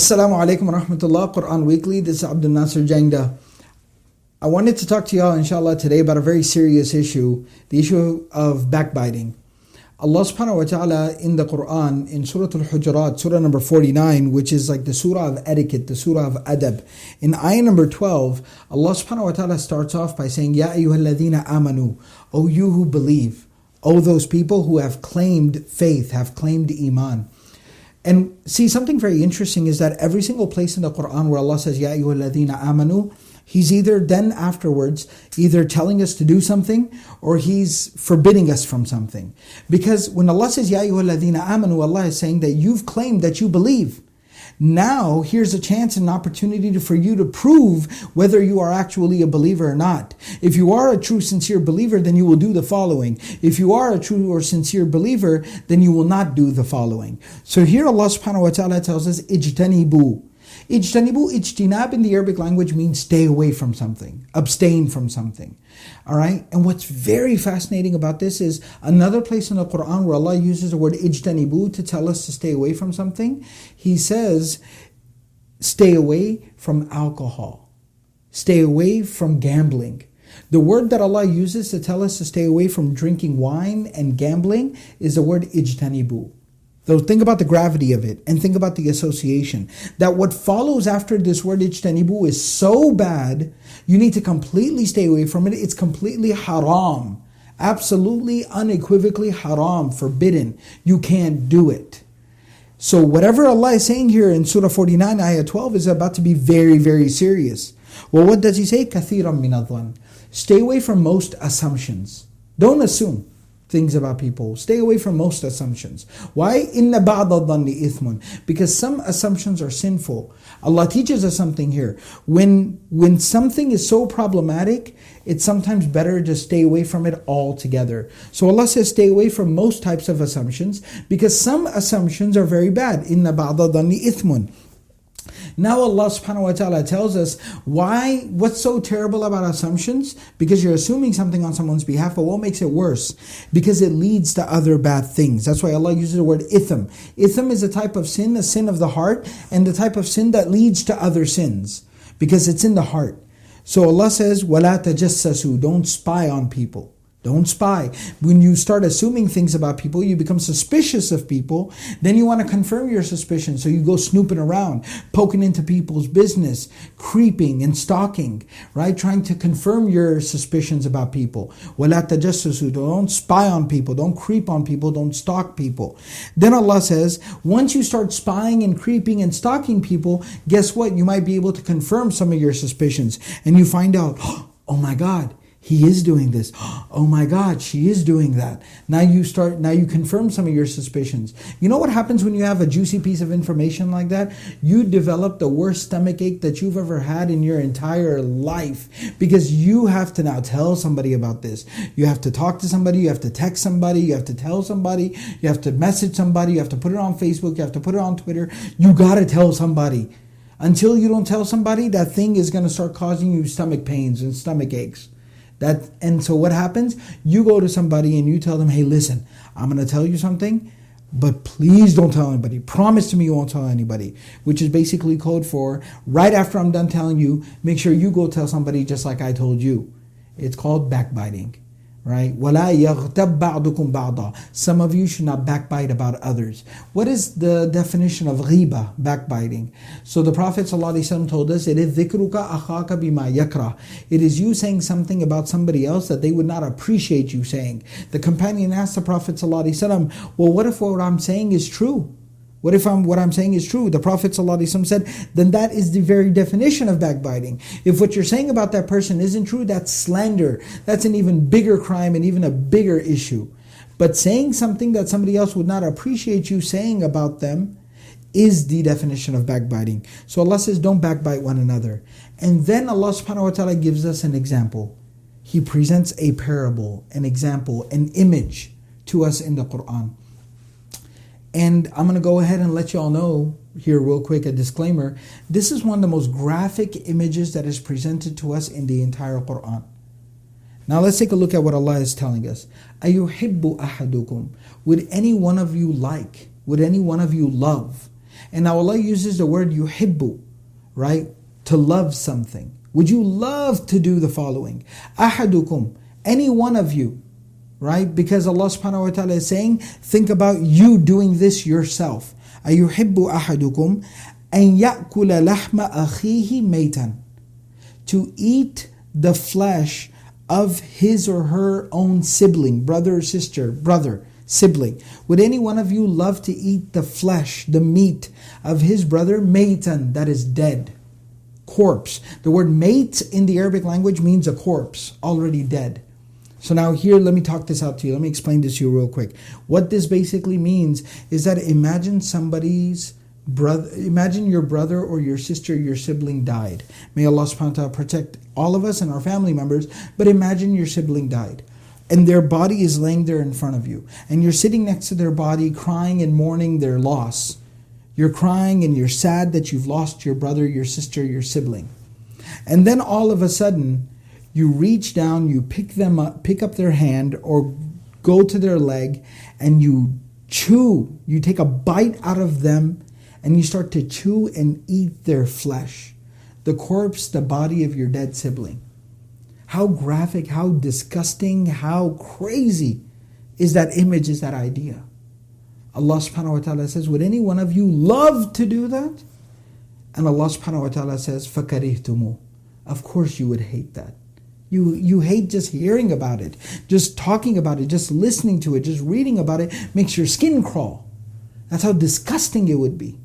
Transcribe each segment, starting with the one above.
Assalamu alaikum wa rahmatullah, Quran Weekly. This is Abdul Nasir Jangda. I wanted to talk to y'all, inshallah, today about a very serious issue, the issue of backbiting. Allah subhanahu wa ta'ala in the Quran, in Surah Al-Hujurat, Surah number 49, which is like the Surah of etiquette, the Surah of adab. In ayah number 12, Allah subhanahu wa ta'ala starts off by saying, Ya ayyuhalladhina amanu, O you who believe, O those people who have claimed faith, have claimed iman. And see, something very interesting is that every single place in the Quran where Allah says, Ya ayyuhalladhina amanu, He's either then afterwards, either telling us to do something or He's forbidding us from something. Because when Allah says, Ya ayyuhalladhina amanu, Allah is saying that you've claimed that you believe. Now, here's a chance and an opportunity for you to prove whether you are actually a believer or not. If you are a true, sincere believer, then you will do the following. If you are a true or sincere believer, then you will not do the following. So here Allah subhanahu wa ta'ala tells us, Ijtanibu. Ijtanibu, ijtinab in the Arabic language means stay away from something, abstain from something. Alright? And what's very fascinating about this is another place in the Quran where Allah uses the word ijtanibu to tell us to stay away from something. He says, stay away from alcohol. Stay away from gambling. The word that Allah uses to tell us to stay away from drinking wine and gambling is the word ijtanibu. So think about the gravity of it and think about the association. That what follows after this word ijtanibu is so bad, you need to completely stay away from it. It's completely haram. Absolutely, unequivocally haram, forbidden. You can't do it. So whatever Allah is saying here in Surah 49, Ayah 12 is about to be very, very serious. Well, what does He say? كَثِيرًا مِنَ الظَّنِّ. Stay away from most assumptions. Don't assume things about people. Stay away from most assumptions. Why? إِنَّ بَعْضَ الظَّنِّ إِثْمٌ. Because some assumptions are sinful. Allah teaches us something here. When something is so problematic, it's sometimes better to stay away from it altogether. So Allah says stay away from most types of assumptions because some assumptions are very bad. إِنَّ بَعْضَ الظَّنِّ إِثْمٌ. Now Allah subhanahu wa ta'ala tells us what's so terrible about assumptions? Because you're assuming something on someone's behalf, but what makes it worse? Because it leads to other bad things. That's why Allah uses the word ithm. Ithm is a type of sin, a sin of the heart, and the type of sin that leads to other sins. Because it's in the heart. So Allah says, وَلَا تَجَسَّسُوا. Don't spy on people. Don't spy. When you start assuming things about people, you become suspicious of people, then you want to confirm your suspicion. So you go snooping around, poking into people's business, creeping and stalking, right? Trying to confirm your suspicions about people. وَلَا تَجَسُّسُوا. Don't spy on people, don't creep on people, don't stalk people. Then Allah says, once you start spying and creeping and stalking people, guess what? You might be able to confirm some of your suspicions. And you find out, oh my God, he is doing this. Oh my God, she is doing that. Now you confirm some of your suspicions. You know what happens when you have a juicy piece of information like that? You develop the worst stomachache that you've ever had in your entire life. Because you have to now tell somebody about this. You have to talk to somebody, you have to text somebody, you have to tell somebody, you have to message somebody, you have to put it on Facebook, you have to put it on Twitter. You gotta tell somebody. Until you don't tell somebody, that thing is gonna start causing you stomach pains and stomach aches. And so what happens? You go to somebody and you tell them, hey, listen, I'm going to tell you something, but please don't tell anybody. Promise to me you won't tell anybody. Which is basically code for, right after I'm done telling you, make sure you go tell somebody just like I told you. It's called backbiting. Right? وَلَا يَغْتَبْ بَعْضُكُمْ بَعْضًا. Some of you should not backbite about others. What is the definition of ghiba, backbiting? So the Prophet ﷺ told us, it is ذِكْرُكَ أَخَاكَ بِمَا يَكْرَهُ. It is you saying something about somebody else that they would not appreciate you saying. The companion asked the Prophet ﷺ, well, what if what I'm saying is true? What if what I'm saying is true? The Prophet ﷺ said, then that is the very definition of backbiting. If what you're saying about that person isn't true, that's slander. That's an even bigger crime and even a bigger issue. But saying something that somebody else would not appreciate you saying about them is the definition of backbiting. So Allah says, don't backbite one another. And then Allah subhanahu wa ta'ala gives us an example. He presents a parable, an example, an image to us in the Quran. And I'm going to go ahead and let you all know here real quick, a disclaimer. This is one of the most graphic images that is presented to us in the entire Quran. Now let's take a look at what Allah is telling us. أَيُحِبُّ أَحَدُكُمْ. Would any one of you like, would any one of you love And now Allah uses the word yuhibbu, right? To love something. Would you love to do the following? Ahadukum, any one of you, right? Because Allah subhanahu wa ta'ala is saying, think about you doing this yourself. Ayuhibbu ahadukum an ya'kula lahma akhihi maytan. To eat the flesh of his or her own sibling, brother or sister, brother, sibling. Would any one of you love to eat the flesh, the meat of his brother, maytan, that is dead, corpse? The word mate in the Arabic language means a corpse, already dead. So now here, let me talk this out to you. Let me explain this to you real quick. What this basically means is that imagine your brother or your sister, your sibling died. May Allah subhanahu wa ta'ala protect all of us and our family members, but imagine your sibling died. And their body is laying there in front of you. And you're sitting next to their body, crying and mourning their loss. You're crying and you're sad that you've lost your brother, your sister, your sibling. And then all of a sudden, you reach down, you pick them up, pick up their hand or go to their leg and you chew. You take a bite out of them and you start to chew and eat their flesh. The corpse, the body of your dead sibling. How graphic, how disgusting, how crazy is that image, is that idea? Allah subhanahu wa ta'ala says, would any one of you love to do that? And Allah subhanahu wa ta'ala says, فَكَرِهْتُمُ. Of course you would hate that. You hate just hearing about it, just talking about it, just listening to it, just reading about it makes your skin crawl. That's how disgusting it would be.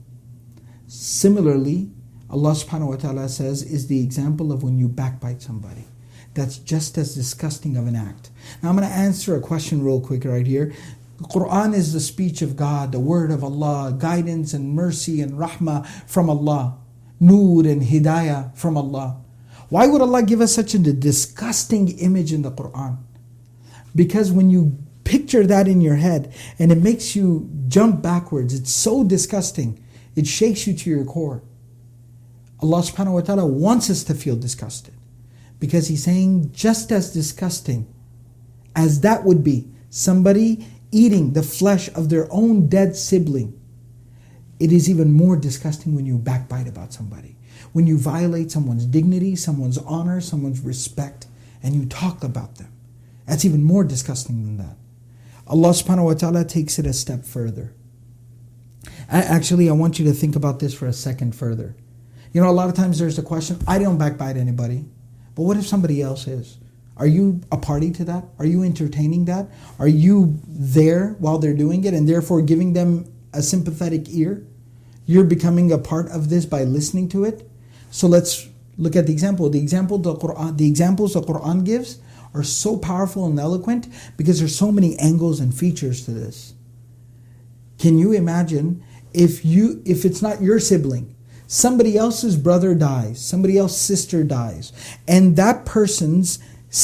Similarly, Allah subhanahu wa ta'ala says, is the example of when you backbite somebody. That's just as disgusting of an act. Now I'm going to answer a question real quick right here. The Quran is the speech of God, the word of Allah, guidance and mercy and rahmah from Allah, nur and hidayah from Allah. Why would Allah give us such a disgusting image in the Quran? Because when you picture that in your head and it makes you jump backwards, it's so disgusting, it shakes you to your core. Allah subhanahu wa ta'ala wants us to feel disgusted. Because He's saying, just as disgusting as that would be, somebody eating the flesh of their own dead sibling, it is even more disgusting when you backbite about somebody. When you violate someone's dignity, someone's honor, someone's respect, and you talk about them. That's even more disgusting than that. Allah subhanahu wa ta'ala takes it a step further. Actually, I want you to think about this for a second further. You know, a lot of times there's the question, I don't backbite anybody. But what if somebody else is? Are you a party to that? Are you entertaining that? Are you there while they're doing it and therefore giving them a sympathetic ear? You're becoming a part of this by listening to it? So let's look at the example. The examples the Quran gives are so powerful and eloquent because there's so many angles and features to this. Can you imagine if it's not your sibling, somebody else's brother dies, somebody else's sister dies, and that person's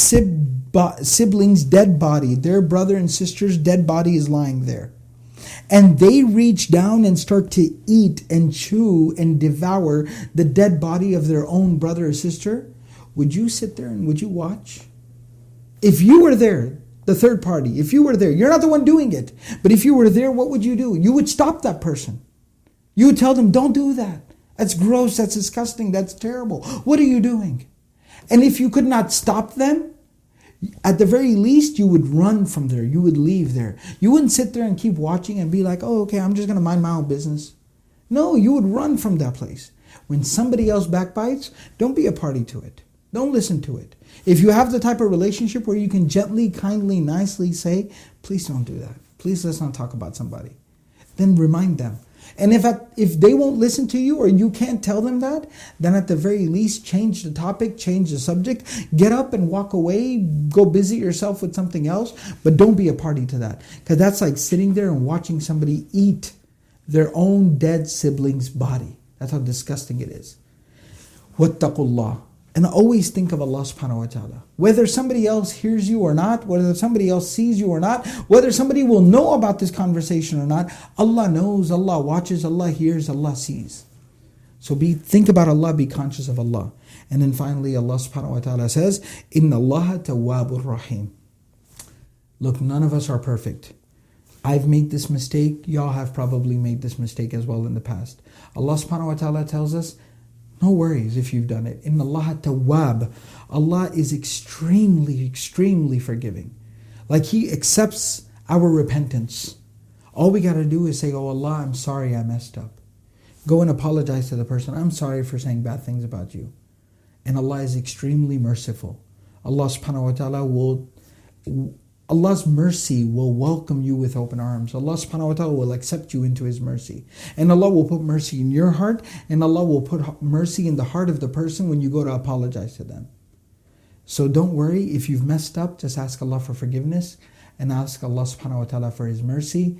sibling's dead body, their brother and sister's dead body is lying there. And they reach down and start to eat and chew and devour the dead body of their own brother or sister. Would you sit there and would you watch? If you were there, the third party, if you were there, you're not the one doing it, but if you were there, what would you do? You would stop that person. You would tell them, don't do that. That's gross, that's disgusting, that's terrible. What are you doing? And if you could not stop them, at the very least, you would run from there. You would leave there. You wouldn't sit there and keep watching and be like, oh, okay, I'm just going to mind my own business. No, you would run from that place. When somebody else backbites, don't be a party to it. Don't listen to it. If you have the type of relationship where you can gently, kindly, nicely say, please don't do that. Please let's not talk about somebody. Then remind them. And if they won't listen to you or you can't tell them that, then at the very least change the topic, change the subject, get up and walk away, go busy yourself with something else, but don't be a party to that. Because that's like sitting there and watching somebody eat their own dead sibling's body. That's how disgusting it is. Wattaqullah. And always think of Allah subhanahu wa ta'ala. Whether somebody else hears you or not, whether somebody else sees you or not, whether somebody will know about this conversation or not, Allah knows, Allah watches, Allah hears, Allah sees. So think about Allah, be conscious of Allah. And then finally Allah subhanahu wa ta'ala says, Inna Allah tawwabur rahim. Look, none of us are perfect. I've made this mistake. Y'all have probably made this mistake as well in the past. Allah subhanahu wa ta'ala tells us, no worries if you've done it. Inna Allah tawwab. Allah is extremely, extremely forgiving. Like He accepts our repentance. All we got to do is say, oh Allah, I'm sorry I messed up. Go and apologize to the person. I'm sorry for saying bad things about you. And Allah is extremely merciful. Allah subhanahu wa ta'ala Allah's mercy will welcome you with open arms. Allah subhanahu wa ta'ala will accept you into His mercy. And Allah will put mercy in your heart, and Allah will put mercy in the heart of the person when you go to apologize to them. So don't worry, if you've messed up, just ask Allah for forgiveness and ask Allah subhanahu wa ta'ala for His mercy.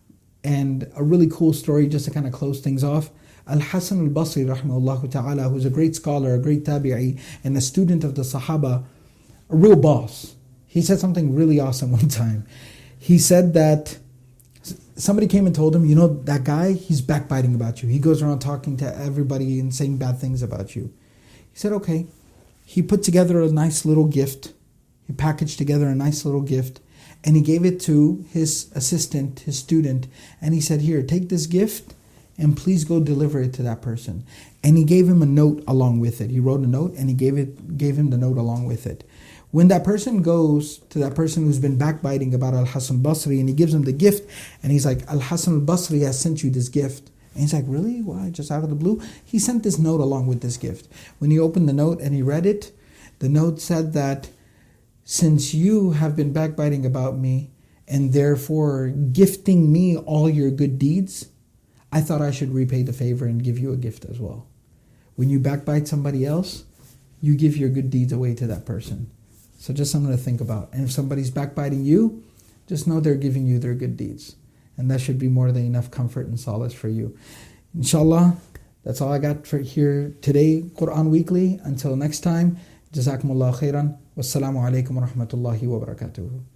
And a really cool story just to kind of close ththings off. Al-Hasan al-Basri rahimahullah ta'ala, who's a great scholar, a great tabi'i, and a student of the Sahaba, a real boss. He said something really awesome one time. He said that somebody came and told him, you know, that guy, he's backbiting about you. He goes around talking to everybody and saying bad things about you. He said, okay. He put together a nice little gift. He packaged together a nice little gift. And he gave it to his assistant, his student. And he said, here, take this gift and please go deliver it to that person. And he gave him a note along with it. He wrote a note and he gave him the note along with it. When that person goes to that person who's been backbiting about Al-Hasan al-Basri and he gives him the gift and he's like, Al-Hasan al-Basri has sent you this gift. And he's like, really? Why? Just out of the blue? He sent this note along with this gift. When he opened the note and he read it, the note said that since you have been backbiting about me and therefore gifting me all your good deeds, I thought I should repay the favor and give you a gift as well. When you backbite somebody else, you give your good deeds away to that person. So just something to think about. And if somebody's backbiting you, just know they're giving you their good deeds. And that should be more than enough comfort and solace for you. Inshallah, that's all I got for here today, Quran Weekly. Until next time, Jazakumullah khairan. Wassalamu alaikum wa rahmatullahi wa barakatuhu.